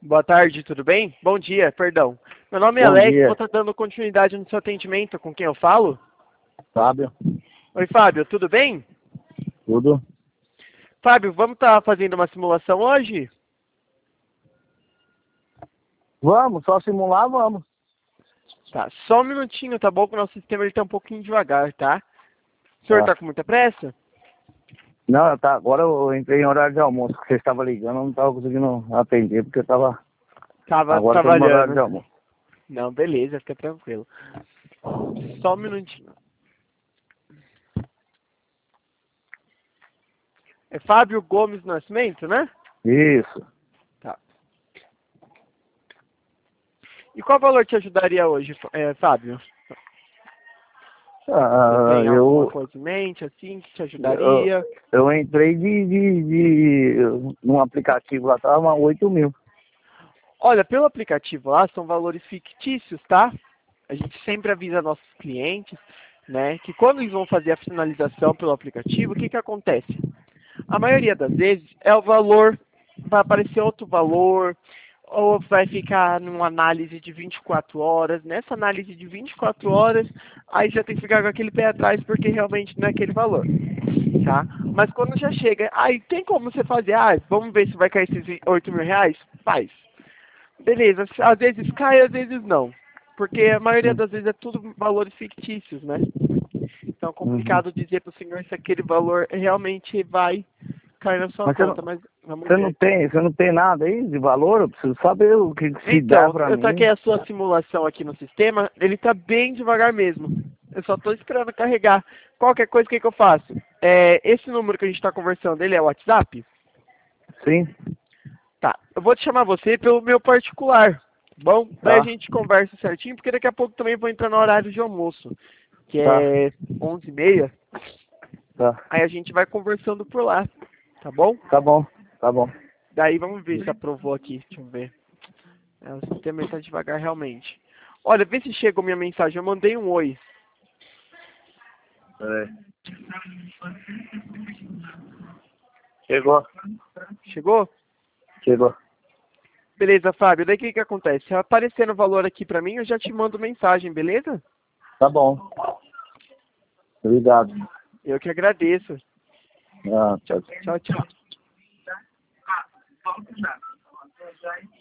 Boa tarde, tudo bem? Bom dia, perdão. Meu nome é Bom Alex, dia, vou estar dando continuidade no seu atendimento. Com quem eu falo? Fábio. Oi, Fábio, tudo bem? Tudo? Fábio, vamos estar fazendo uma simulação hoje? Vamos, só simular, vamos. Tá, só um minutinho, tá bom? Que o nosso sistema está um pouquinho devagar, tá? O senhor Tá. tá com muita pressa? Não, tá, agora eu entrei em horário de almoço, que você estava ligando, eu não estava conseguindo atender, porque eu estava... Tava Agora estou no meu horário de trabalhando. almoço. Não, beleza, fica tranquilo. Só um minutinho. É Fábio Gomes Nascimento, né? Isso. Tá. E qual valor te ajudaria hoje, Fábio? Você Ah, tem alguma coisa em mente, assim, que te eu, ajudaria? eu entrei num aplicativo lá, tava 8.000. Olha, pelo aplicativo lá, são valores fictícios, tá? A gente sempre avisa nossos clientes, né, que quando eles vão fazer a finalização pelo aplicativo, o que que acontece? A maioria das vezes é o valor, vai aparecer outro valor, ou vai ficar numa análise de 24 horas. Nessa análise de 24 horas, aí já tem que ficar com aquele pé atrás, porque realmente não é aquele valor, tá? Mas quando já chega, aí tem como você fazer, vamos ver se vai cair esses 8 mil reais? Faz. Beleza, às vezes cai, às vezes não. Porque a maioria das vezes é tudo valores fictícios, né? Então é Uhum. complicado dizer para o senhor se aquele valor realmente vai cair na sua Mas conta, mas vamos você ver não aqui. tem, você não tem nada aí de valor? Eu preciso saber o que se dá Então, pra eu taquei mim. a sua simulação aqui no sistema, ele tá bem devagar mesmo. Eu só estou esperando carregar. Qualquer coisa, o que que eu faço? Esse número que a gente está conversando, ele é o WhatsApp? Sim, Tá, eu vou te chamar você pelo meu particular, bom? Daí a tá, gente conversa certinho, porque daqui a pouco também vou entrar no horário de almoço, que tá, é 11h30. tá. Aí a gente vai conversando por lá, tá bom? Tá bom, tá bom. Daí vamos ver se aprovou aqui, deixa eu ver. O sistema está devagar realmente. Olha, vê se chegou minha mensagem, eu mandei um oi. Peraí. Chegou, Chegou? chegou. Beleza, Fábio. Daí o que que acontece? Se aparecer no valor aqui pra mim, eu já te mando mensagem, beleza? Tá bom. Obrigado. Eu que agradeço. Ah, tchau. Tchau, tchau.